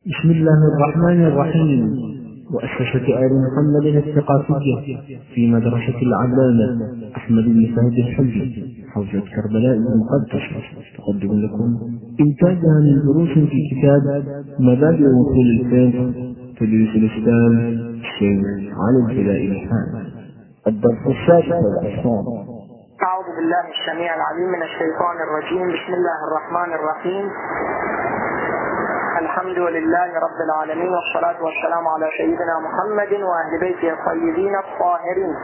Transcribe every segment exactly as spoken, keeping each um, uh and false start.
بسم الله الرحمن الرحيم. مؤسسة آل محمد الثقافية في مدرسة العلامة أحمد بن فهد الحلبي حوزة كربلاء المقدسة تقدم لكم إنتاجها من دروس في كتاب مبادئ وصول الفقه تدريس الإسلام الشيخ علي الفدائي الحان. الدرس السادس والعشرون. أعوذ بالله السميع العليم من الشيطان الرجيم. بسم الله الرحمن الرحيم. الحمد لله رب العالمين، والصلاة والسلام على سيدنا محمد وأهل بيته الطيبين الطاهرين.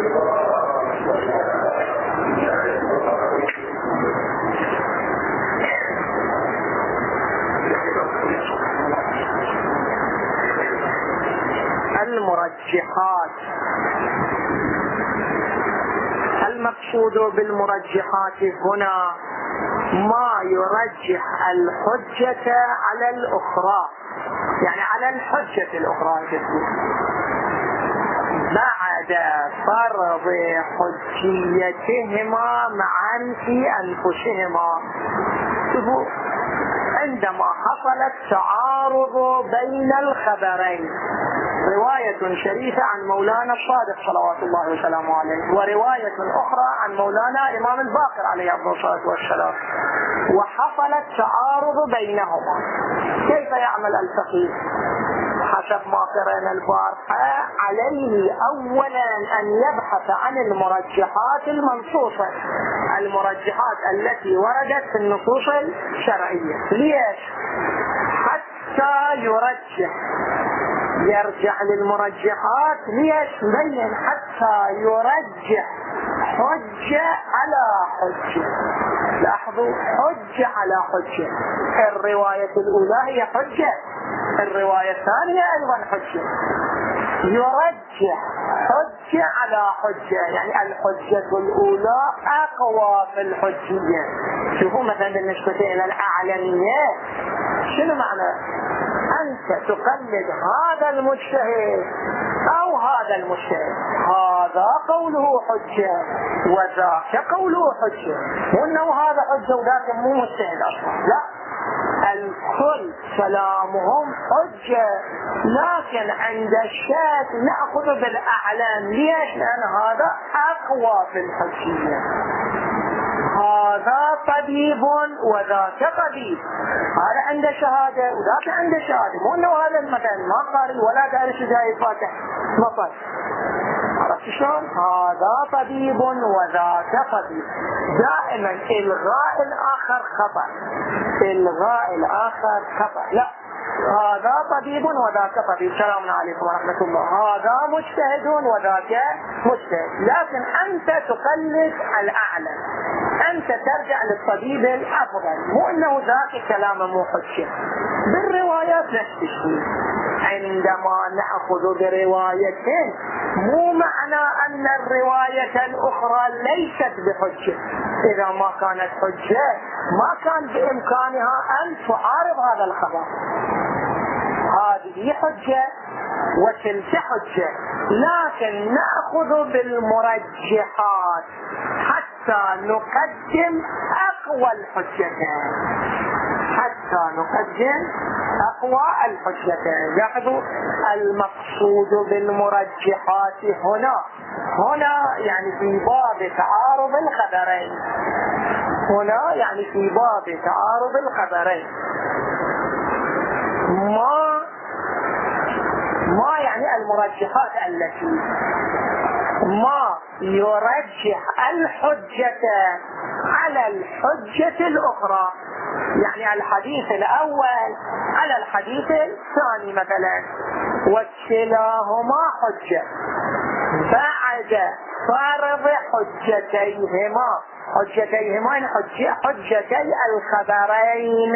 المرجحات. المقصود بالمرجحات هنا ما يرجح الحجة على الأخرى، يعني على الحجة الأخرى بعد فرض حجيتهما معا في أنفسهما. شوفوا، عندما حصل التعارض بين الخبرين، رواية شريفة عن مولانا الصادق صلوات الله وسلامه عليه، ورواية أخرى عن مولانا إمام الباقر عليه الصلاة والسلام، وحصل التعارض بينهما، كيف يعمل الفقيه؟ حسب ما قرأنا البارحة، عليه أولا أن يبحث عن المرجحات المنصوصة، المرجحات التي وردت في النصوص الشرعية. ليش؟ حتى يرجح، يرجع للمرجحات. ليش؟ بين حتى يرجح حجة على حجة. لاحظوا، حجة على حجة. الرواية الأولى هي حجة، الرواية الثانية أيضا حجة. يرجح حجة على حجة، يعني الحجة الأولى أقوى في الحجية. شوفوا مثلا بالنسبة إلى الأعلمية، شنو معنى؟ أنت تقلد هذا المجتهد أو هذا المجتهد، هذا قوله حجة وذاك قوله حجة، وأنه هذا حجة وذاك مو مجتهد أصلا، لا، الكل كلامهم حجة. لكن عند الشاذ نأخذ بالأعلام. ليش؟ لأن هذا أقوى في الحجية، هذا طبيب وذاك طبيب، هذا عنده شهادة وذاك عنده شهادة، مو انه هذا مثلا ما قارئ ولا دارس جاي فاتح مطر. عرفت شلون؟ هذا طبيب وذاك طبيب. دائما الغاء الآخر خطأ، الغاء الآخر خطأ. لا، هذا طبيب وذاك طبيب، سلام عليكم ورحمة الله، هذا مجتهد وذاك مجتهد. لكن أنت تقلد الأعلى، أنت ترجع للطبيب الأفضل، مو أنه ذاك كلامه مو حجة. بالروايات نفس الشيء، عندما نأخذ بروايتين مو معنى أن الرواية الأخرى ليست بحجة. إذا ما كانت حجة ما كان بإمكانها أن تعارض هذا الخبر. هذه حجة وتلك حجة، لكن نأخذ بالمرجحات حتى نقدم أقوى الحجتين، حتى نقدم أقوى الحجتين. لاحظوا، المقصود بالمرجحات هنا هنا يعني في باب تعارض الخبرين، هنا يعني في باب تعارض الخبرين. ما ما يعني المرجحات التي ما يرجح الحجة على الحجة الأخرى، يعني الحديث الأول على الحديث الثاني مثلا، وكلاهما حجة، بعد فرض حجتيهما، حجتيهما حجة حجتي الخبرين.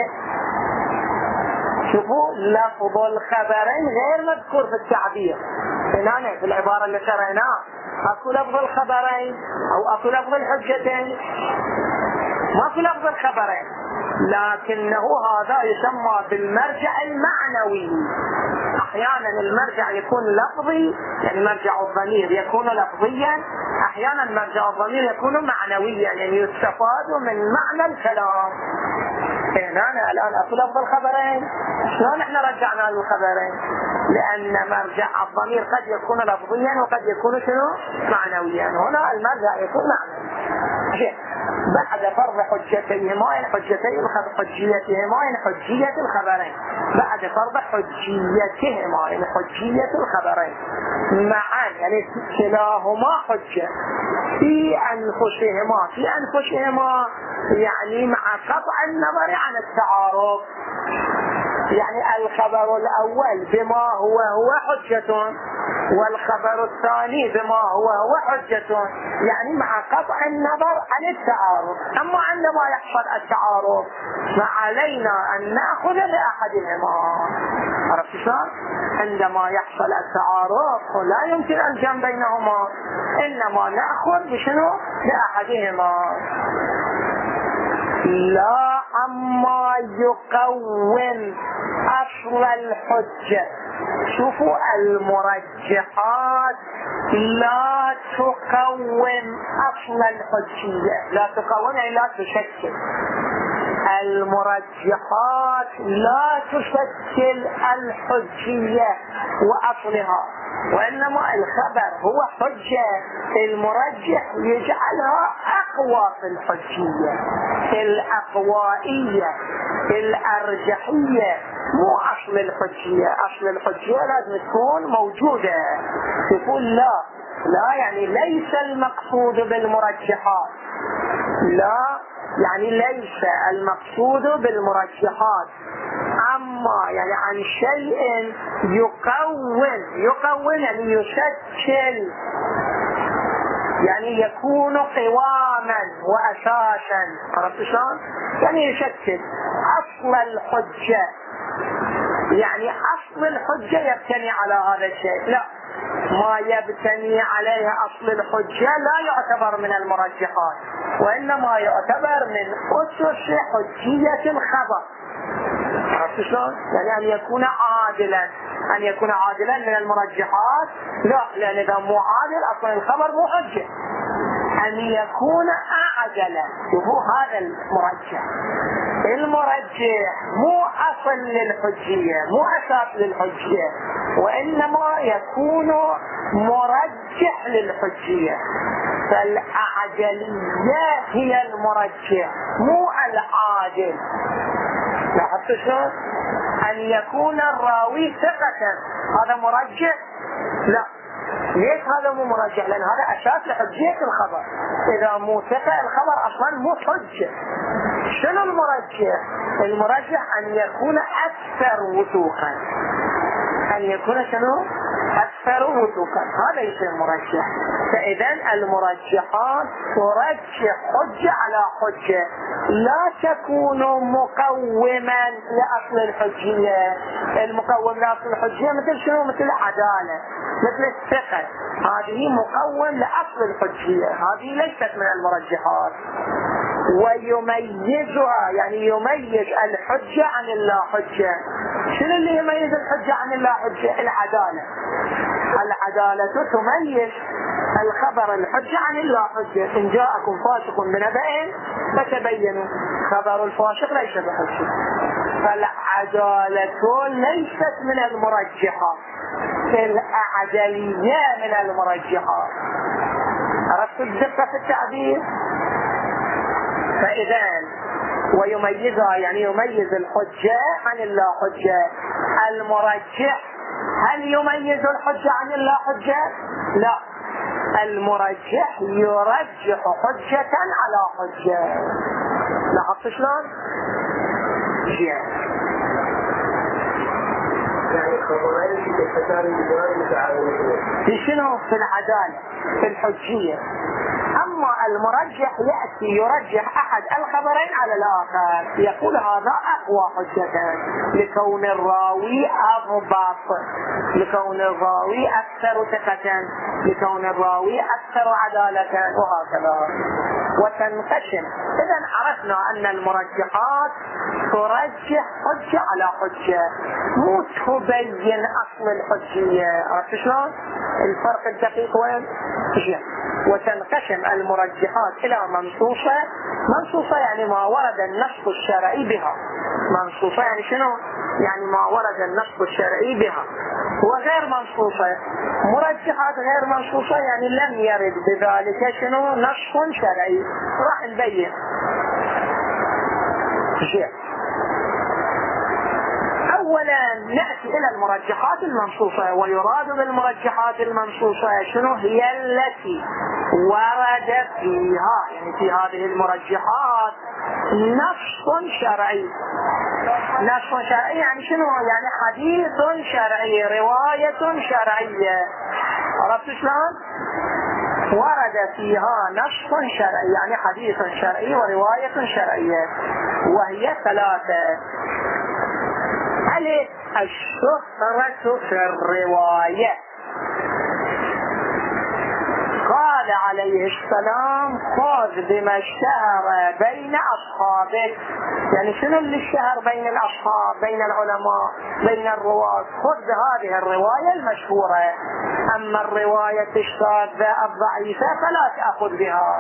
شوفوا، لفظ الخبرين غير مذكور في التعبير هنا في العبارة اللي شرعناها. اكو لفظ الخبرين او اكو لفظ الحجتين، ما في لفظ الخبرين، لكنه هذا يسمى بالمرجع المعنوي. احيانا المرجع يكون لفظي، يعني مرجع الضمير يكون لفظيا، احيانا مرجع الضمير يكون معنويا، يعني يستفاد من معنى الكلام. هنا الآن أقول أفضل خبرين، شلون احنا رجعنا للخبرين؟ لأن مرجع الضمير قد يكون لفظيا وقد يكون شنو؟ معنويا. هنا المرجع يكون معنوي. بعد فرض حجتيهما حجتي حجيتهما حجية الخبرين، بعد فرض حجيتهما حجية الخبرين معا، يعني كلاهما حجة في أنفسهما في أنفسهما يعني مع قطع النظر عن التعارض. يعني الخبر الأول بما هو هو حجة، والخبر الثاني بما هو هو حجة، يعني مع قطع النظر عن التعارض. أما عندما يحصل التعارض فعلينا أن نأخذ بأحدهما. عرفت شلون؟ عندما يحصل التعارض لا يمكن الجمع بينهما، إنما نأخذ بشنو؟ بأحدهما. لا عما يقوم أصل الحجة. شوفوا المرجحات لا تقوم أصل الحجية، لا تقوم يعني لا تشكل. المرجحات لا تشكل الحجية وأصلها، وإنما الخبر هو حجة، المرجح يجعلها أقوى في الحجية، في الأقوائية، في الأرجحية، مو أصل الحجية. أصل الحجية لازم تكون موجودة. تقول لا لا يعني ليس المقصود بالمرجحات، لا يعني ليس المقصود بالمرجحات، أما يعني عن شيء يقوم يقوم يعني يشكل، يعني يكون قواما وأساسا. عرفت شلون؟ يعني يشكل أصل الحجة، يعني أصل الحجة يبتني على هذا الشيء. لا، ما يبتني عليه أصل الحجة لا يعتبر من المرجحات، وإنما يعتبر من أسس حجية الخبر. عرفت شلون؟ يعني أن يكون عادلا، أن يكون عادلا من المرجحات لا، لأن إذا مو عادل أصلا الخبر مو حجة. أن يكون أعدلا، شوفوا هذا المرجح. المرجح مو أصل للحجية، مو أساس للحجية، وإنما يكون مرجح للحجية. فالأعدلية هي المرجح مو العادل. لاحظت شلون؟ أن يكون الراوي ثقة هذا مرجح؟ لا. ليش هذا مو مرجح؟ لأن هذا أساس لحجية الخبر. إذا مو ثقة الخبر أصلا مو حجة. شنو المرجح؟ المرجح أن يكون أكثر وثوقا، أن يكون شنو؟ أكثر وثوقا، هذا يصير مرجح. فإذا المرجحات ترجح حجة على حجة، لا تكون مقوما لأصل الحجية. المقوم لأصل الحجية مثل شنو؟ مثل العدالة، مثل الثقة، هذه مقوم لأصل الحجية، هذه ليست من المرجحات. ويميزها يعني يميز الحجة عن اللا حجة. شنو اللي يميز الحجة عن اللا حجة؟ العدالة. العدالة تميز الخبر الحجة عن اللا حجة. إن جاءكم فاسق بنبأ فتبينوا، خبر الفاسق ليس بحجة. فالعدالة ليست من المرجحات، الأعدلية من المرجحات. عرفت الدقة في التعبير؟ فإذا ويميزها يعني يميز الحجة عن اللا حجة. المرجح هل يميز الحجة عن اللا حجة؟ لا، المرجح يرجح حجة على حجة. لاحظت شلون؟ يعني خبرين في الحسان متعاونين في شنو؟ في العدالة، في الحجية. أما المرجح يأتي يرجح أحد الخبرين على الآخر، يقول هذا أقوى حجة لكون الراوي أضبط، لكون الراوي أكثر ثقة، لكون الراوي أكثر عدالة، وهكذا. وتنقسم. إذن عرفنا أن المرجحات ترجح حجة على حجة، مو تبين أصل الحجية. عرفت شلون؟ الفرق الدقيق وين؟ وتنقسم المرجحات إلى منصوصة منصوصة يعني ما ورد النص الشرعي بها. منصوصة يعني شنو؟ يعني ما ورد النص الشرعي بها. وغير منصوصة مرجحات غير منصوصة يعني لم يرد بذلك شنو؟ نص شرعي. راح نبين شيء. أولا نأتي إلى المرجحات المنصوصة، ويراد بالمرجحات المنصوصة شنو؟ هي التي ورد فيها، يعني في هذه المرجحات نص شرعي. نص شرعي يعني شنو؟ يعني حديث شرعي، رواية شرعية. عرفت شلون؟ ورد فيها نص شرعي يعني حديث شرعي ورواية شرعية، وهي ثلاثة. ألف الشهرة في الرواية. قال عليه السلام خذ بما اشتهر بين أصحابك. يعني شنو اللي اشتهر بين الأصحاب، بين العلماء، بين الرواة؟ خذ هذه الرواية المشهورة. أما الرواية الشاذة الضعيفة فلا تأخذ بها.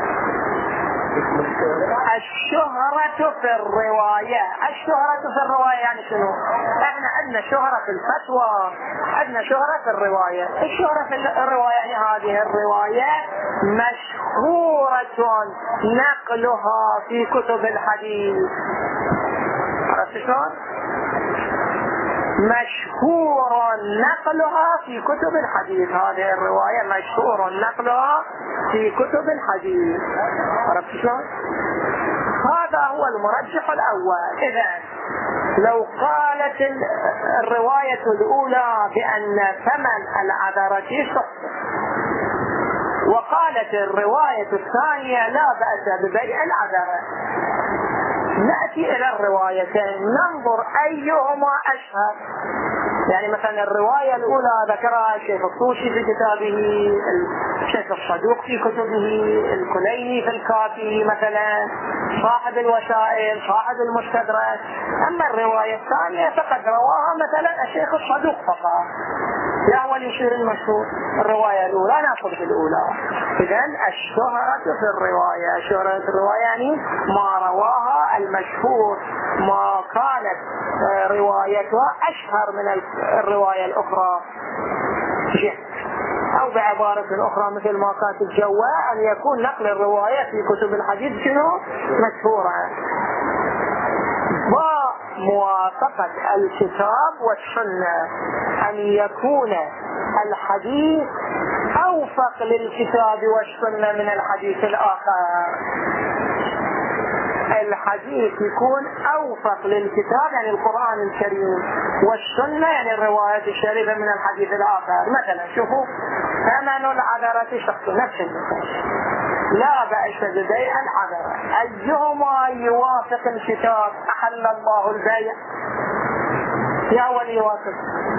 الشهرة في الرواية. الشهرة في الرواية يعني شنو؟ احنا عندنا شهرة في الفتوى، عندنا شهرة في الرواية. الشهرة في الرواية يعني هذه الرواية مشهورة نقلها في كتب الحديث. عرفت شلون؟ مشهور نقلها في كتب الحديث. هذه الرواية مشهور نقلها في كتب الحديث. عرفت شلون؟ هذا هو المرجح الأول. إذن لو قالت الرواية الأولى بأن ثمن العذرة صح، وقالت الرواية الثانية لا بأس ببيع العذرة، نأتي إلى الروايتين ننظر أيهما أشهر. يعني مثلا الرواية الأولى ذكرها الشيخ الطوسي في كتابه، الشيخ الصدوق في كتبه، الكليني في الكافي مثلا، صاحب الوسائل، صاحب المستدرك. أما الرواية الثانية فقد رواها مثلا الشيخ الصدوق فقط، لا هو يشير المشهور. الرواية الأولى نأخذ بالأولى. إذن الشهرة في الرواية. شهرة الرواية يعني ما رواها المشهور، ما كانت روايتها أشهر من الرواية الأخرى. أو بعبارة أخرى مثل ما كانت الجواء أن يكون نقل الرواية في كتب الحديث شنو؟ مشهورة. وموافقة الكتاب والسنة أن يكون الحديث أوفق للكتاب والسنة من الحديث الآخر. الحديث يكون أوفق للكتاب يعني القرآن الكريم، والسنة يعني الروايات الشريفة من الحديث الآخر. مثلا شوفوا ثمن العذرة شخص، نفس المثال، لا بأس ببيع العذرة. أيهما يوافق الكتاب؟ أحل الله البيع يا ولي يوافق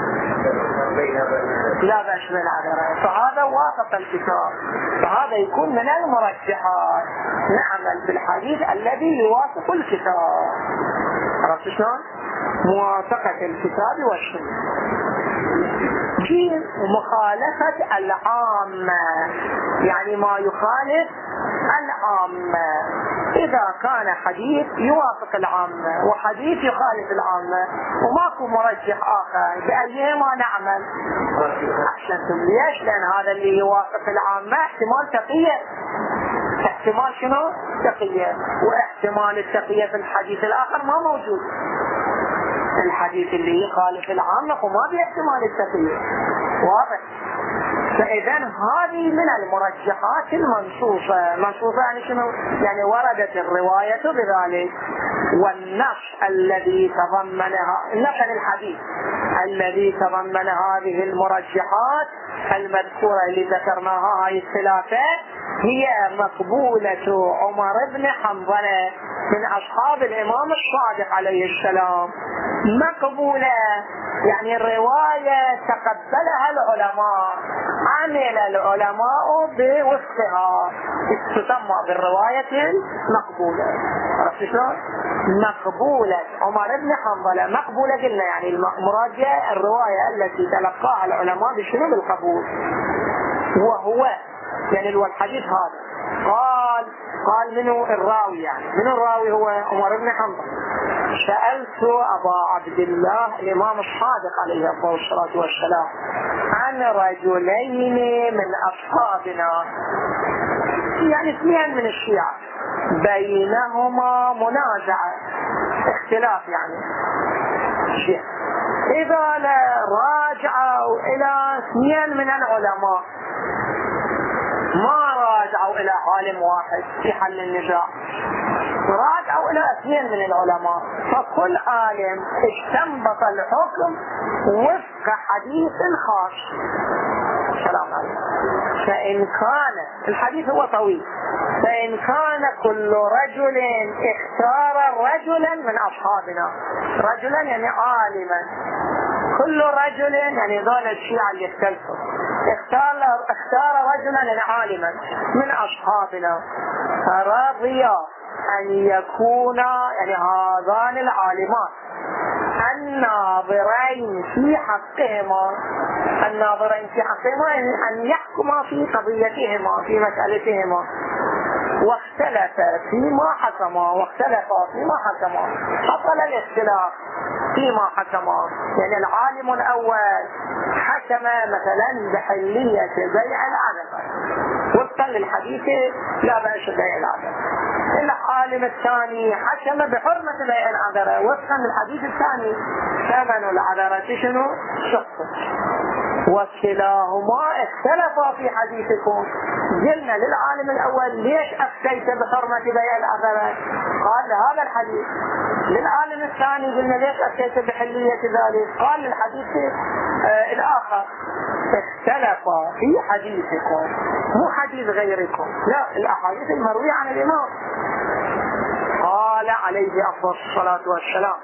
لا بأس بالعذرة، فهذا وافق الكتاب، فهذا يكون من المرجحات. نعمل بالحديث الذي يوافق الكتاب. عرفت شلون؟ موافقة الكتاب والسنة. جيم مخالفة العامة، يعني ما يخالف العامة. إذا كان حديث يوافق العامة وحديث يخالف العامة وماكو مرجح آخر، بأيهما نعمل؟ أحسنتم. ليش؟ لأن هذا اللي يوافق العامة احتمال تقية. احتمال شنو؟ تقية. واحتمال التقية في الحديث الآخر ما موجود. الحديث اللي يخالف العامة وما باحتمال التقية. واضح؟ فإذن هذه من المرجحات المنصوصة. منصوصة يعني شنو؟ يعني وردت الرواية بذلك. والنص الذي تضمنها، النص الحديث الذي تضمن هذه المرجحات المذكورة اللي ذكرناها هاي الثلاثة هي مقبولة عمر بن حنظلة من أصحاب الإمام الصادق عليه السلام. مقبولة يعني الرواية تقبلها العلماء، عمل العلماء بوفقها، تسمى بالرواية المقبولة. عرفت شلون؟ مقبولة عمر بن حنظلة. مقبولة قلنا يعني المراجعة الرواية التي تلقاها العلماء بشنو؟ بالقبول. وهو يعني الحديث هذا قال قال منو الراوي؟ يعني منو الراوي؟ هو عمر بن حنبل. سألت أبا عبد الله الإمام الصادق عليه الصلاة والسلام عن رجلين من أصحابنا، يعني اثنين من الشيعة، بينهما منازعة اختلاف، يعني شيء. إذا راجعوا إلى اثنين من العلماء، ما راجعوا إلى عالم واحد في حل النزاع، راجعوا إلى اثنين من العلماء، فكل عالم استنبط الحكم وفق حديث خاص. السلام عليكم. فإن كان الحديث هو طويل، فإن كان كل رجل اختار رجلا من أصحابنا، رجلا يعني عالما، كل رجل يعني ذول الشيعة اللي اختلفوا، اختار اختار رجلا عالما من أصحابنا، فرضي أن يكون يعني هذان العالمان الناظرين في حقهما، الناظرين في حقهما أن يحكما في قضيتهما في مسألتهما، واختلف فيما حكما واختلفا فيما حكما، حصل الاختلاف فيما حكما. يعني العالم الأول حكم مثلا بحلية بيع العنبة وفقا للحديث لا بأس بيع العنبة، العالم الثاني حكم بحرمة بيع العذرة وفقا للحديث الثاني ثمن العذرة شنو؟ شخص. وكلاهما اختلفا في حديثكم. قلنا للعالم الأول ليش أفتيت بحرمة بيع العذرة؟ قال هذا الحديث. للعالم الثاني قلنا ليش أفتيت بحلية ذلك؟ قال للحديث آه الآخر. اختلفا في حديثكم، مو حديث غيركم، لا، الأحاديث المروية عن الإمام. قال عليه أفضل الصلاة والسلام: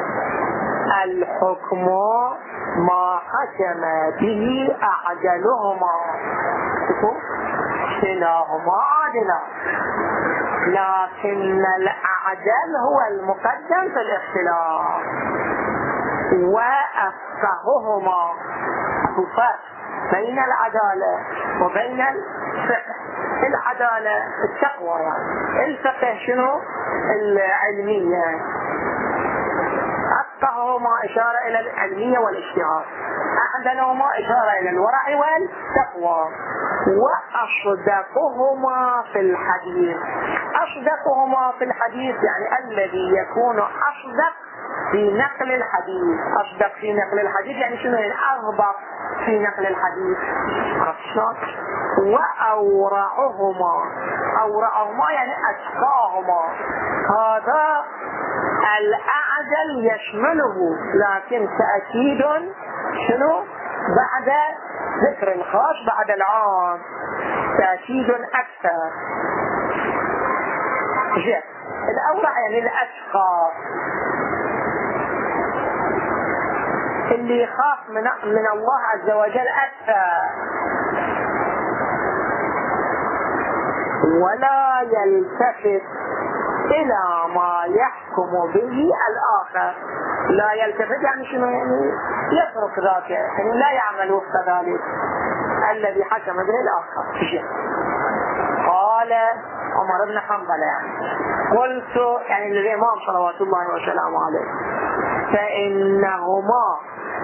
الحكم ما حكم به أعدلهما، كلاهما عادلا، لكن الأعدل هو المقدم في الاختلاف، وأفقههما، فرق بين العدالة وبين الفقه. العدالة التقوى، يعني الفقه شنو؟ العلمية. أفقههما إشارة إلى العلمية والاجتهاد، أعدلهما إشارة إلى الورع والتقوى. وأصدقهما في الحديث، أصدقهما في الحديث يعني الذي يكون أصدق في نقل الحديث. أصدق في نقل الحديث يعني شنو؟ الأضبط في نقل الحديث. وأورعهما، أورعهما يعني أتقاهما. هذا الأعدل يشمله، لكن تأكيد شنو؟ بعد ذكر الخاص بعد العام، تأكيد أكثر. جاء الأورع يعني الأتقى، اللي يخاف من, من الله عز وجل أكثر، ولا يلتفت إلى ما يحكم به الآخر. لا يلتفت يعني شنو؟ يعني يترك ذاك، يعني لا يعمل وفق ذلك الذي حكم به الآخر. قال عمر بن حنبل يعني قلت يعني للإمام صلوات الله وسلامه عليه: فإنهما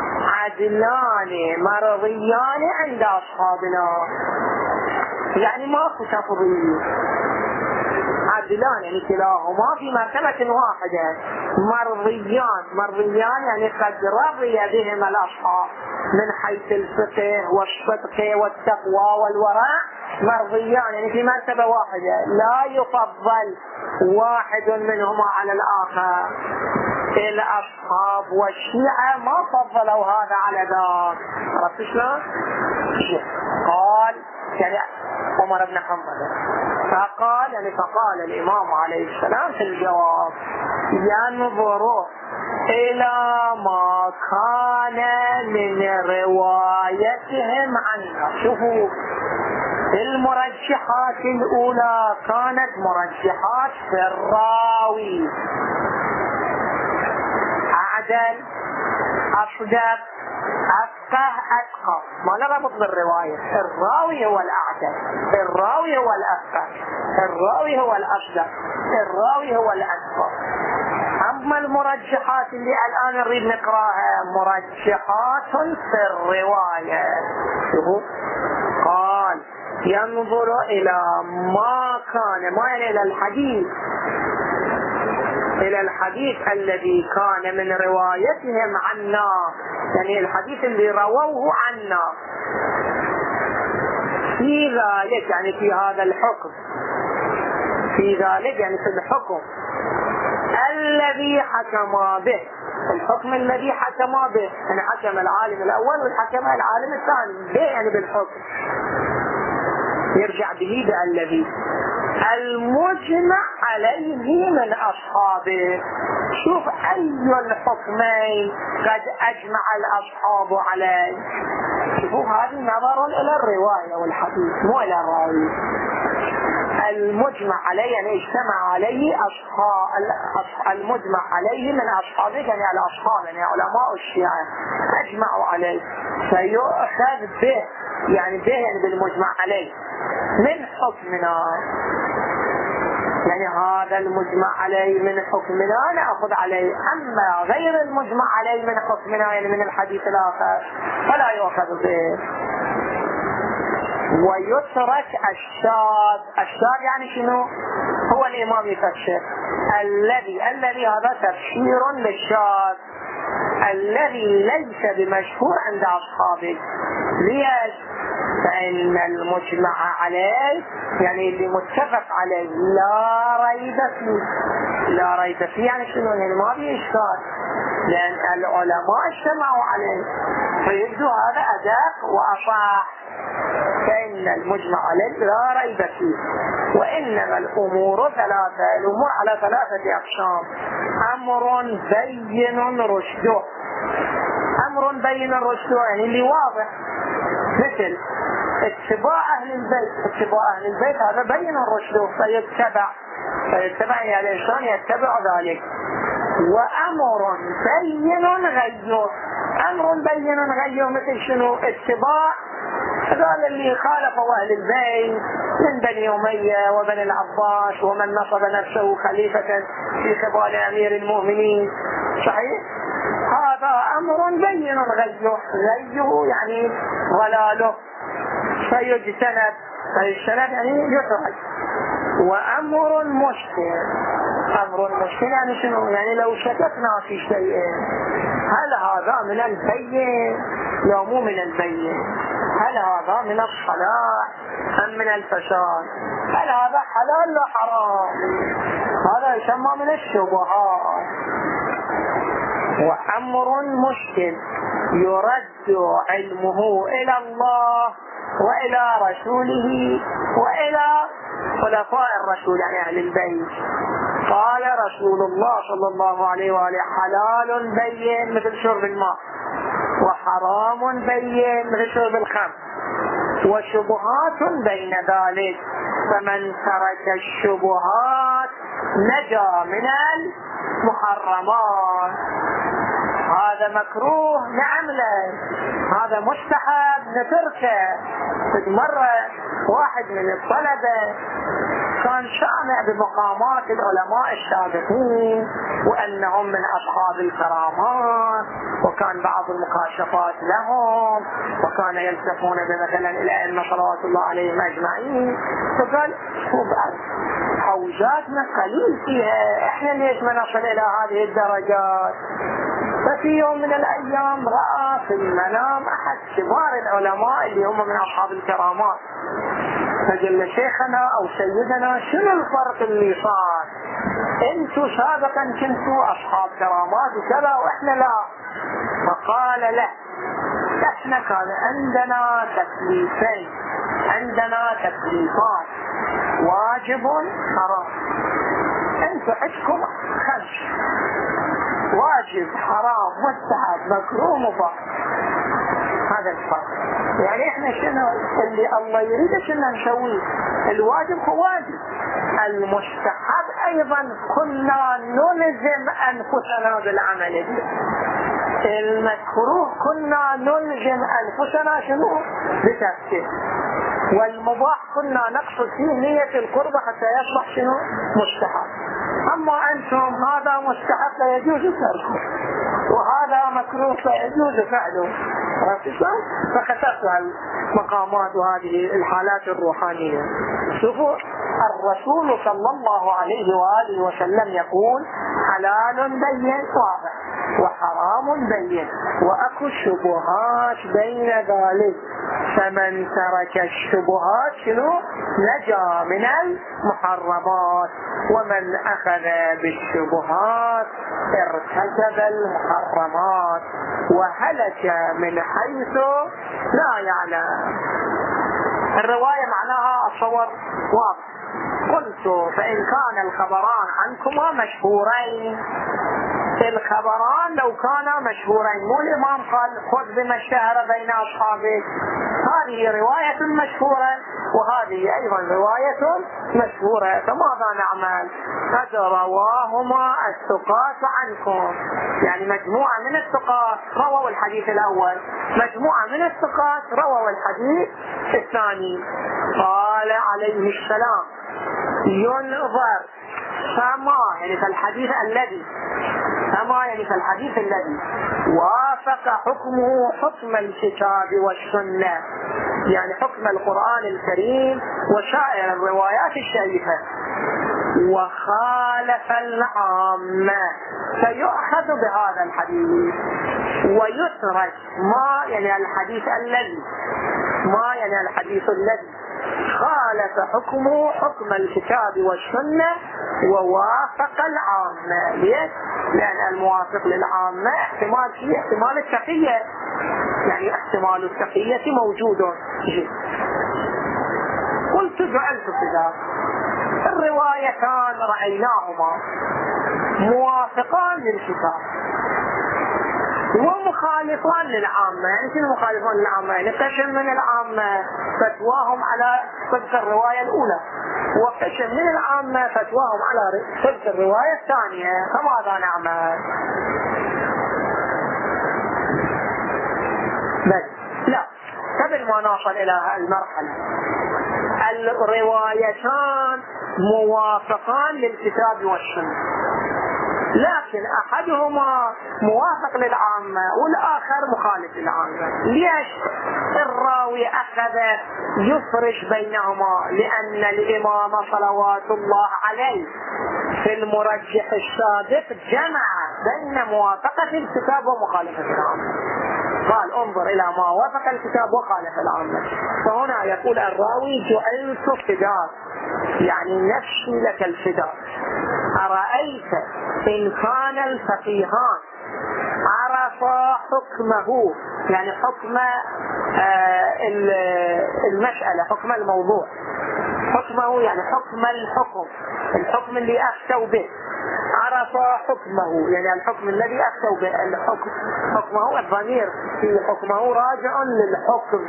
عدلان مرضيان عند أصحابنا، يعني ماكو تفضيل، عدلان يعني كلاهما في مرتبة واحدة، مرضيان. مرضيان يعني قد رضي بهم الأصحاب من حيث الفقه والصدق والتقوى والورع، مرضيان يعني في مرتبة واحدة، لا يفضل واحد منهما على الآخر. الأصحاب والشيعة ما فضلوا هذا على ذاك. عرفت شلون؟ قال يعني عمر بن حنبل فقال يعني فقال الإمام عليه السلام في الجواب: ينظر إلى ما كان من روايتهم عنها. شوفوا المرجحات الأولى كانت مرجحات في الراوي، عدل أصدق أفقه أتقى، ما نربط بالرواية. الراوي هو الأعدل، الراوي هو الأفقه، الراوي هو الأصدق، الراوي هو الأتقى. أما المرجحات اللي الآن نريد نقراها مرجحات في الرواية. شوفوا قال ينظر إلى ما كان، ما يعني إلى الحديث، إلى الحديث الذي كان من روايتهم عنا، يعني الحديث اللي رووه عنا في ذلك، يعني في هذا الحكم، في ذلك يعني في الحكم الذي حكم به، الحكم الذي حكم به، يعني حكم العالم الأول والحكم العالم الثاني به، يعني بالحكم يرجع به بالذي المجمع عليه من أصحابه. شوف أي الحكمين قد أجمع الأصحاب عليه. شوفوا هذه نظر إلى الرواية والحديث مو إلى الراوي. المجمع عليه يعني اجتمع عليه أصحاب، المجمع عليه من أصحابه يعني الأصحاب، يعني علماء الشيعة أجمعوا عليه، فيؤخذ به، يعني به يعني بالمجمع عليه من حكمنا، يعني هذا المجمع عليه من حكمنا نأخذ عليه، أما غير المجمع عليه من حكمنا يعني من الحديث الآخر فلا يؤخذ به. ويترك الشاذ. الشاذ يعني شنو؟ هو الإمام يفسر الذي، الذي هذا تفسير للشاذ الذي ليس بمشهور عند أصحابه. ليش؟ فإن المجمع عليه يعني اللي متفق عليه لا ريب فيه. لا ريب فيه يعني شنو؟ يعني ما فيه إشكال، لأن العلماء اجتمعوا عليه، فيبدو هذا أدق وأصح. فإن المجمع عليه لا ريب فيه. وإنما الأمور ثلاثة، الأمور على ثلاثة أقسام: أمر بين رشده، أمر بين رشده يعني اللي واضح، مثل اتباع أهل البيت، اتباع أهل البيت هذا بين رشده فيتبع، فيتبع يعني الإنسان يتبع ذلك. وأمر بين غيره، أمر بين غيره مثل شنو؟ اتباع هذا اللي خالفوا أهل البيت من بني أمية وبني العباس ومن نصب نفسه خليفة في قبال أمير المؤمنين، صحيح؟ هذا أمر بين غيه، غيه يعني ضلاله، فيجتنب، فيجتنب يعني يترك. وأمر مشكل، أمر مشكل يعني شنو؟ يعني لو شككنا في شيء هل هذا من البين لو مو من البين، هل هذا من الصلاح أم من الفساد، هل هذا حلال لو حرام، هذا يسمى من الشبهات. وأمر مشكل يرد علمه إلى الله وإلى رسوله وإلى خلفاء الرسول يعني أهل البيت. قال رسول الله صلى الله عليه وآله حلال بين مثل شرب الماء، وحرام بين مثل شرب الخمر، وشبهات بين ذلك، فمن ترك الشبهات نجا من المحرمات. هذا مكروه نعمله، هذا مستحب نتركه. مرة واحد من الطلبة كان شامع بمقامات العلماء السابقين وأنهم من أصحاب الكرامات، وكان بعض المكاشفات لهم، وكان يلتفون بمثلا الأئمة صلوات الله عليهم أجمعين. فقال شو بعد حوزاتنا قليل فيها، احنا ليش ما نصل إلى هذه الدرجات؟ ففي يوم من الأيام رأى في المنام أحد كبار العلماء اللي هم من أصحاب الكرامات، فقال شيخنا أو سيدنا شنو الفرق اللي صار؟ انتوا سابقا كنتوا أصحاب كرامات وكذا وإحنا لا. فقال له احنا كان عندنا تكليفين، عندنا تكليفات واجب حرام، انتوا عندكم خمس: واجب، حرام، مستحب، مكروه، مباح. هذا الفرق. يعني احنا شنو اللي الله يريد شنو نسويه؟ الواجب هو واجب، المستحب ايضا كنا نلزم انفسنا بالعمل به. المكروه كنا نلزم أنفسنا شنو بتركه، والمباح كنا نقصد فيه نية القربة حتى يصبح شنو مستحب. أما أنتم هذا مستحب لا يجوز تركه، وهذا مكروه لا يجوز فعله، فخسرت المقامات وهذه الحالات الروحانية. شوفوا الرسول صلى الله عليه وآله وسلم يقول حلال بين واضح وحرام بين وأكو الشبهات بين ذلك، فمن ترك الشبهات شنو نجا من المحرمات، ومن أخذ بالشبهات ارتكب المحرمات وهلك من حيث لا يعلم. الرواية معناها الصور واضح. قلت فإن كان الخبران عنكما مشهورين، الخبران لو كانا مشهورين، مو الإمام قال خذ بما اشتهر بين أصحابه، هذه رواية مشهورة وهذه أيضا رواية مشهورة، فماذا نعمل؟ قد رواهما الثقات عنكم، يعني مجموعة من الثقات رووا الحديث الأول، مجموعة من الثقات رووا الحديث الثاني. قال عليه السلام ينظر فما يعني في الحديث الذي فما يعني في الحديث الذي وافق حكمه حكم الكتاب والسنة، يعني حكم القرآن الكريم وسائر الروايات الشريفة، وخالف العامة فيؤخذ بهذا الحديث ويترك ما يعني الحديث الذي ما يعني الحديث الذي خالف حكمه حكم الكتاب والسنة ووافق العامة. ليش؟ لأن الموافق للعامة احتمال فيه احتمال التقية، يعني احتمال التقية موجود. قلت جعلت كذا الروايتان رأيناهما موافقان للكتاب ومخالفان للعامة. يعني شنو مخالفان للعامة؟ يعني قسم من العامة فتواهم على صدق الرواية الأولى، وقسم من العامة فتواهم على صدق الرواية الثانية، فماذا نعمل؟ بس لا، قبل ما نصل إلى المرحلة الروايتان موافقان للكتاب والسنة، لكن أحدهما موافق للعامة والآخر مخالف للعامة. ليش الراوي أخذ يفرش بينهما؟ لأن الإمام صلوات الله عليه في المرجح السابق جمع بين موافقة الكتاب ومخالفة العامة، قال انظر إلى ما وافق الكتاب وخالف العامة. فهنا يقول الراوي جعلت فداك، يعني نفسي لك الفداء. أرأيت إن كان الفقيهان عرفا حكمه، يعني حكم آه المسألة، حكم الموضوع، حكمه يعني حكم الحكم، الحكم اللي أفتوا به، عرفا حكمه يعني الحكم الذي أفتوا به، الحكم حكمه الضمير في حكمه راجع للحكم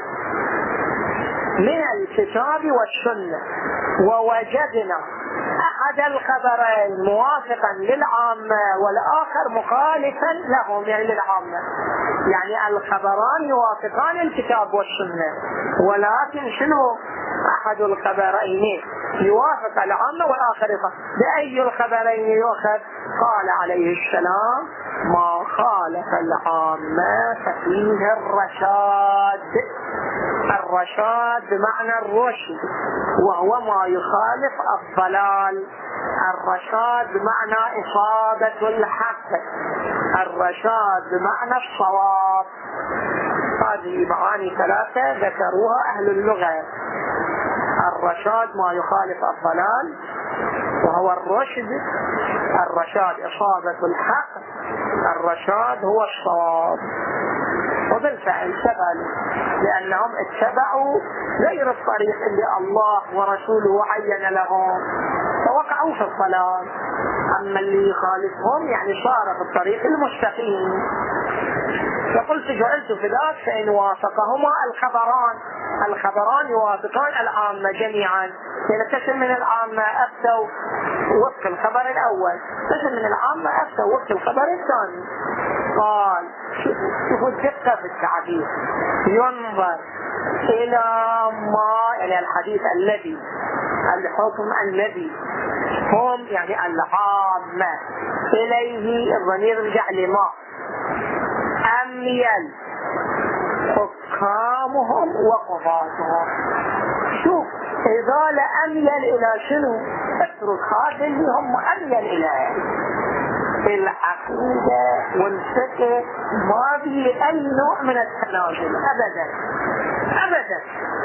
من الكتاب والسنة، ووجدنا أحد الخبرين موافقا للعامة والآخر مخالفا لهم يعني للعامة، يعني الخبران يوافقان الكتاب والسنة، ولكن شنو أحد الخبرين يوافق العامة والآخر يوافق. بأي الخبرين يؤخذ؟ قال عليه السلام ما خالف العامة ففيه الرشاد. الرشاد بمعنى الرشد وهو ما يخالف الضلال، الرشاد بمعنى إصابة الحق، الرشاد بمعنى الصواب. هذه معاني ثلاثة ذكروها أهل اللغة. الرشاد ما يخالف الضلال وهو الرشد، الرشاد إصابة الحق، الرشاد هو الصواب. وبالفعل سبلوا لأنهم اتبعوا غير الطريق اللي الله ورسوله عين لهم فوقعوا في الضلال. أما اللي يخالفهم يعني صار في الطريق المستقيم. فقلت جعلت في ذلك فإن وافقهما الخبران، الخبران يوافقان العامة جميعا، يعني قسم من العامة أفتوا وفق الخبر الأول، قسم من العامة أفتوا وفق الخبر الثاني. قال شوفوا الدقة في التعبير، ينظر إلى ما يعني الحديث الذي الحكم الذي هم يعني العامة إليه الضمير رجع لما أميل حكامهم وقضاتهم. شوف إذا لأميل إلى شنو؟ اترك هذا اللي هم أميل إليه. العقيدة والفقه ما به أي نوع من التنازل أبدا أبدا.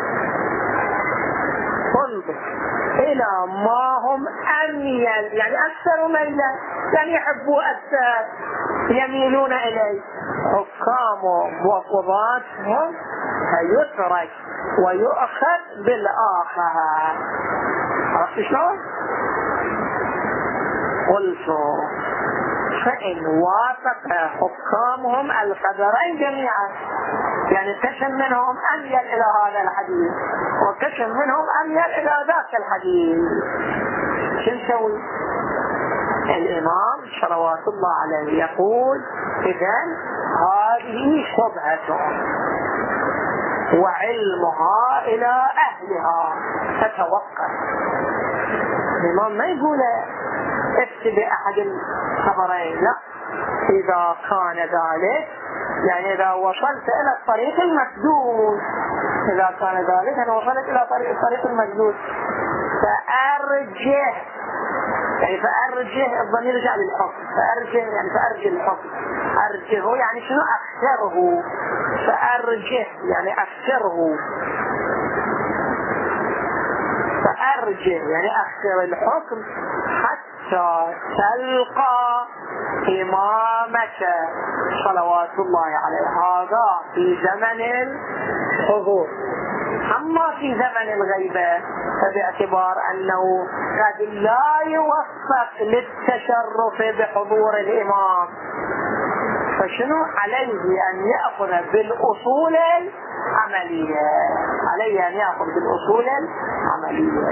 انظر إلى ما هم أميل يعني أكثر ميلا، يعني يحبوا أكثر يميلون إليه. حكامهم وقضاتهم فيترك ويؤخذ بالآخر. عرفت شلون؟ قلت فإن وافق حكامهم القدرين جميعا، يعني كشف منهم أميل إلى هذا الحديث وكشف منهم أميل إلى ذاك الحديث، شو نسوي؟ الإمام صلوات الله عليه يقول إذن هذه شبهة وعلمها إلى أهلها فتوقف. الإمام ما يقول اتبع أحد الخبرين، لا، إذا كان ذلك يعني إذا وصلت إلى الطريق المسدود، إذا كان ذلك أنا وصلت إلى طريق الطريق المسدود فأرجه، يعني فأرجه الضمير يرجع للحكم، فأرجه يعني فأرجه الحكم، أرجه يعني شنو؟ أكثره، فأرجه يعني أكثره، فأرجه يعني أكثر الحكم حتى تلقى إمامك صلوات الله عليه. هذا في زمن الحضور. أما في زمن الغيبة فباعتبار أنه قد لا يوفق للتشرف بحضور الإمام فشنو عليه أن يأخذ بالأصول العملية، عليه أن يأخذ بالأصول العملية.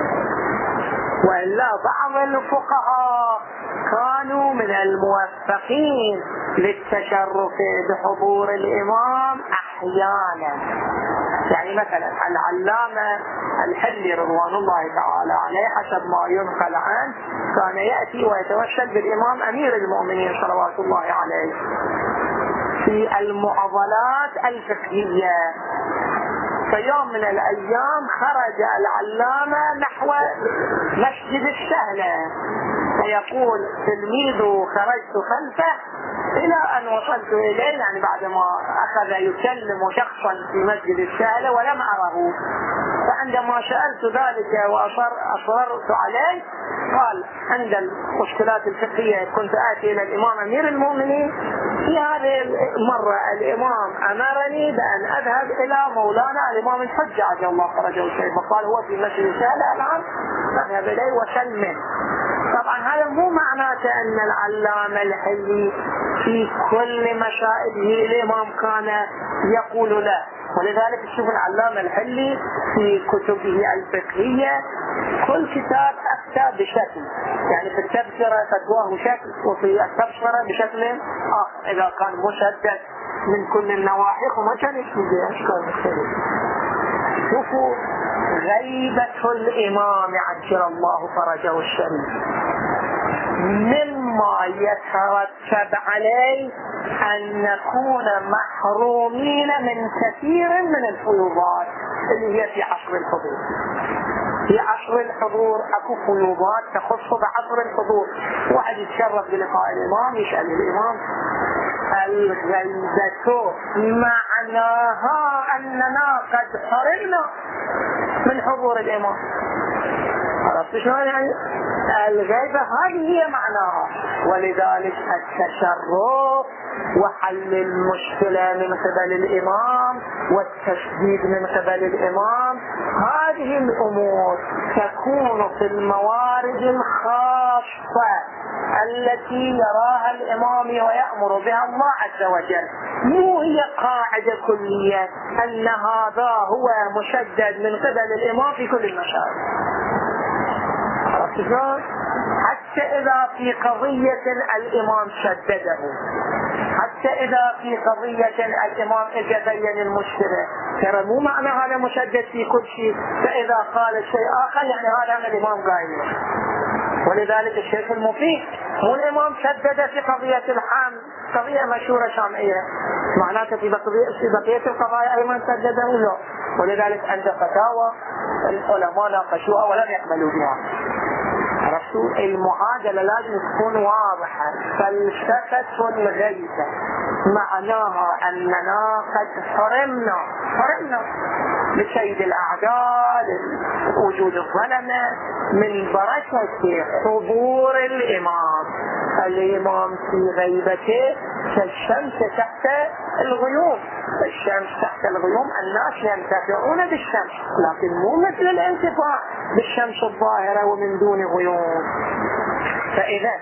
وإلا بعض الفقهاء كانوا من الموفقين للتشرف بحضور الإمام أحيانا، يعني مثلا العلامة الحلي رضوان الله تعالى عليه حسب ما ينقل عنه كان يأتي ويتوسل بالإمام أمير المؤمنين صلوات الله عليه في المعضلات الفقهية. في يوم من الأيام خرج العلامة نحو مسجد السهلة فيقول تلميذه خرجت خلفه إلى أن وصلت إليه، يعني بعدما أخذ يكلم شخصا في مسجد السهلة ولم أره، فعندما سألت ذلك وأصررت عليه قال عند المشكلات الفقهية كنت آتي إلى الإمام أمير المؤمنين، في هذه المرة الإمام أمرني بأن أذهب إلى مولانا الإمام الحجة عجل الله فرجه الشريف، فقال هو في مسجد السهلة الآن أذهب إليه وسلم. طبعا هذا مو معناته أن العلامة الحلي في كل مشاهده الإمام كان يقول له، ولذلك تشوف العلامة الحلي في كتبه الفقهية كل كتاب أفتى بشكل، يعني في التبصرة فتواه شكل وفي التبصرة بشكل آخر إذا كان مشدد من كل النواحي وما كان يشبه أشكال مختلفة. شوفوا غيبة الإمام عجل الله فرجه الشريف مما يترتب عليه أن نكون محرومين من كثير من الفيوضات اللي هي في عصر الحضور. في عصر الحضور اكو فيوضات تخص بعصر الحضور، واحد يتشرف بلقاء الإمام يسأل الإمام الغيبة معناها أننا قد حرمنا من حضور الإمام. عرفت شلون؟ يعني الغيبة هذه هي معناها، ولذلك التشرف وحل المشكلة من قبل الإمام والتشديد من قبل الإمام هذه الأمور تكون في الموارد الخاصة التي يراها الإمام ويأمر بها الله عز وجل، مو هي قاعدة كلية أن هذا هو مشدد من قبل الإمام في كل المشاهد. حتى إذا في قضية الإمام شدده، حتى حتى إذا في قضية الإمام إجا بين المشكلة، ترى مو معنى هذا مشدد في كل شيء، فإذا قال شيء آخر يعني هذا من الإمام قايل. ولذلك الشيخ المفيد مو الإمام شدد في قضية الحمل، قضية مشهورة شامعية، معناته في بقية القضايا أيضا شدده له. ولذلك عند فتاوى العلماء ناقشوها ولم يقبلوا بها. عرفتوا؟ المعادلة لازم تكون واضحة. فلسفة الغيثة معناها أننا قد حرمنا حرمنا لكيد الأعداء، وجود الظلمة، من بركة حضور الإمام. الإمام في غيبته كالشمس تحت الغيوم، الشمس تحت الغيوم الناس ينتفعون بالشمس، لكن مو مثل الانتفاع بالشمس الظاهرة ومن دون غيوم. فإذا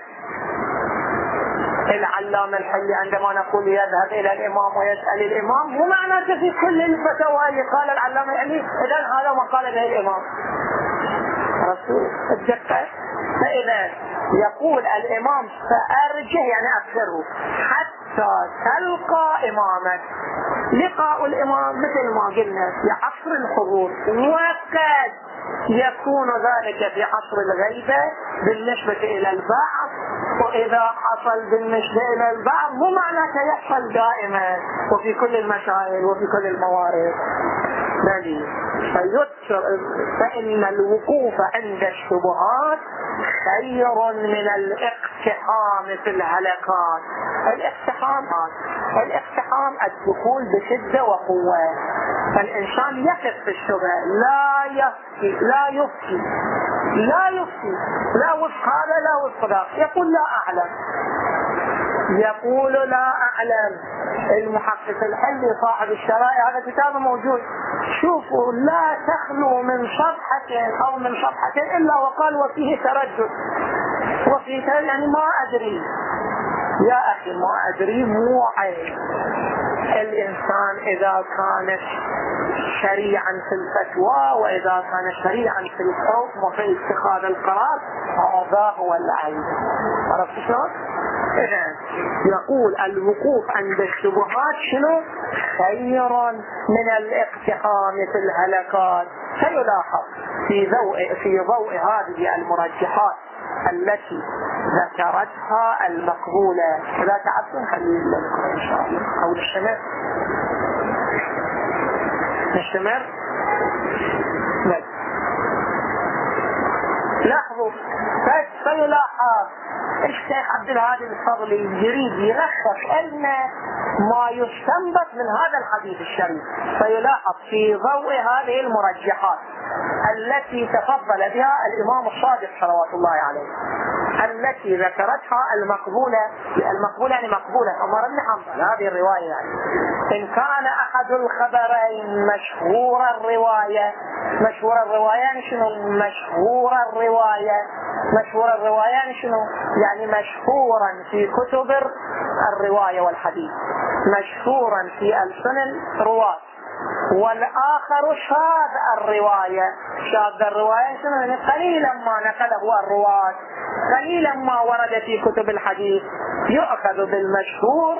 العلامة الحلي عندما نقول يذهب إلى الإمام ويسأل الإمام، مو معناته في كل الفتاوى اللي قال العلامة الحلي إذن هذا ما قال به الإمام. رسول الدقة. فإذا يقول الإمام فأرجه يعني أكثره حتى تلقى إمامك. لقاء الإمام مثل ما قلنا في عصر الحضور، وقد يكون ذلك في عصر الغيبة بالنسبة إلى البعض، وإذا حصل بالنسبة إلى البعض مو معناته يحصل دائما وفي كل المسائل وفي كل الموارد. بل فإن الوقوف عند الشبهات خير من الاقتحام في الهلكات. الاقتحام الاقتحام الدخول بشدة وقوة، فالإنسان يقف في الشبهة، لا يفتي لا يفتي لا يفتي لا وفق هذا لا وفق ذاك، يقول لا أعلم يقول لا أعلم. المحقق الحلي صاحب الشرائع هذا كتابه موجود، شوفوا لا تخلو من صفحة أو من صفحة إلا وقال وفيه تردد، وفيه تردد يعني ما أدري. يا أخي ما أدري مو عيب. الإنسان إذا كان شريعا في الفتوى وإذا كان شريعا في الحكم وفي اتخاذ القرار هذا هو العيب. عرفت شلون؟ يقول الوقوف عند الشبهات شنو؟ خير من الاقتحام في الهلكات. سيلاحظ في ضوء في ضوء هذه المرجحات التي ذكرتها المقبولة. لا تعبتم خليل لكم إن شاء الله أو نستمر نستمر لا. لاحظوا سيلاحظ الشيخ عبد الهادي الفضلي يريد يلخص أن ما يستنبط من هذا الحديث الشريف. فيلاحظ في ضوء هذه المرجحات التي تفضل بها الإمام الصادق صلوات الله عليه، التي ذكرتها المقبولة. المقبولة يعني مقبولة عمر بن حنبل هذه الرواية. يعني إن كان أحد الخبرين مشهور الرواية، مشهور الرواية يعني شنو؟ مشهور الرواية مشهور الرواية يعني شنو؟ يعني مشهورا في كتب الرواية والحديث، مشهورا في ألسن الرواة. والآخر شاذ الرواية، شاذ الرواية شنو؟ يعني قليلا ما نقله الرواة، قليلا ما ورد في كتب الحديث. يؤخذ بالمشهور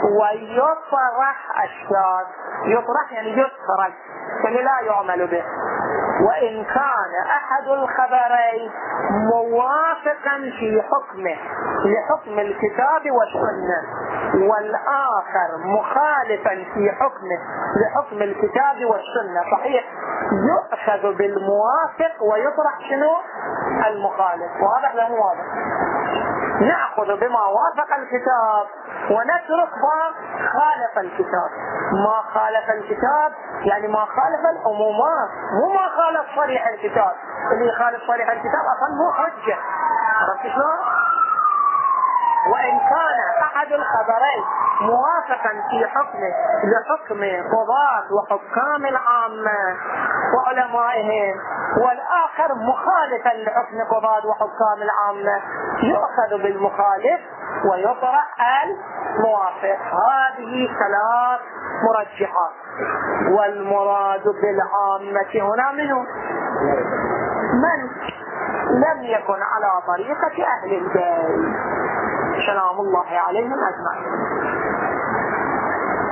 ويطرح الشاذ، يطرح يعني يترك يعني لا يعمل به. وإن كان أحد الخبرين موافقا في حكمه لحكم الكتاب والسنة، والآخر مخالفا في حكمه لحكم الكتاب والسنة، صحيح يؤخذ بالموافق ويطرح شنو؟ المخالف. واضح لا مو واضح؟ نأخذ بما وافق الكتاب ونترك ما خالف الكتاب. ما خالف الكتاب يعني ما خالف العمومات، مو ما خالف صريح الكتاب. اللي يخالف صريح الكتاب أصلا مو حجة. عرفت شلون؟ وإن كان أحد الخبرين موافقا في حكمه لحكم قضاة وحكام العامة وعلمائهم، والآخر مخالفا لحكم قضاة وحكام العامة، يؤخذ بالمخالف ويطرح الموافق. هذه ثلاث مرجحات. والمراد بالعامة هنا منه من لم يكن على طريقة أهل البيت سلام الله عليهم أجمعين.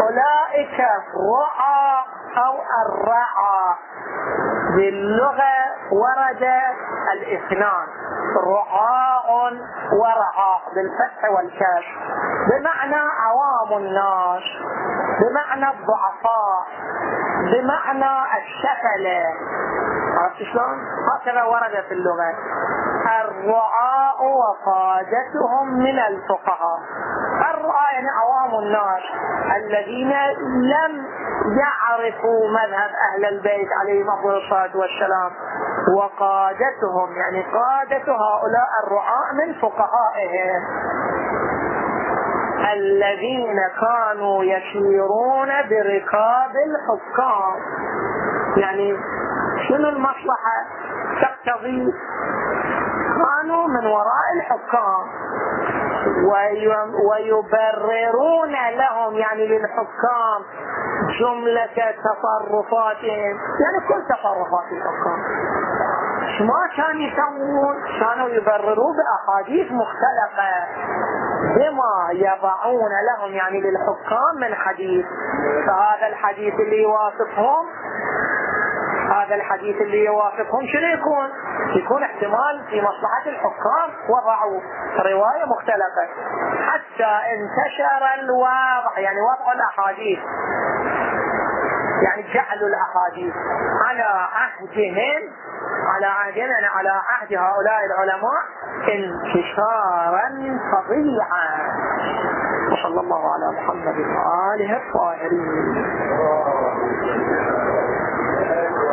أولئك رعى أو الرعى. باللغة ورد الاثنان، رعاء ورعاء بالفتح والكسر، بمعنى عوام الناس، بمعنى الضعفاء، بمعنى السفلة. عرفت شلون؟ هكذا ورد في اللغة. الرعاء وقادتهم من الفقهاء. الرعاء يعني عوام الناس الذين لم يعرفوا مذهب أهل البيت عليهم أفضل الصلاة والسلام، وقادتهم يعني قادة هؤلاء الرعاء من فقهائهم الذين كانوا يسيرون بركاب الحكام. يعني شنو المصلحة تقتضي؟ كانوا من وراء الحكام ويبررون لهم يعني للحكام جملة تصرفاتهم، يعني كل تصرفات الحكام. ما كان يسوون؟ كانوا يبرروا بأحاديث مختلفة بما يضعون لهم يعني للحكام من حديث. فهذا الحديث اللي يوافقهم هذا الحديث اللي يوافقهم شنو يكون؟ يكون احتمال في مصلحة الحكام وضعوا رواية مختلفة حتى انتشر الوضع، يعني وضع الأحاديث، يعني جعلوا الأحاديث على عهدهم على عهدنا على عهد هؤلاء العلماء انتشارا فظيعا. وصلى الله على محمد وآله الطاهرين.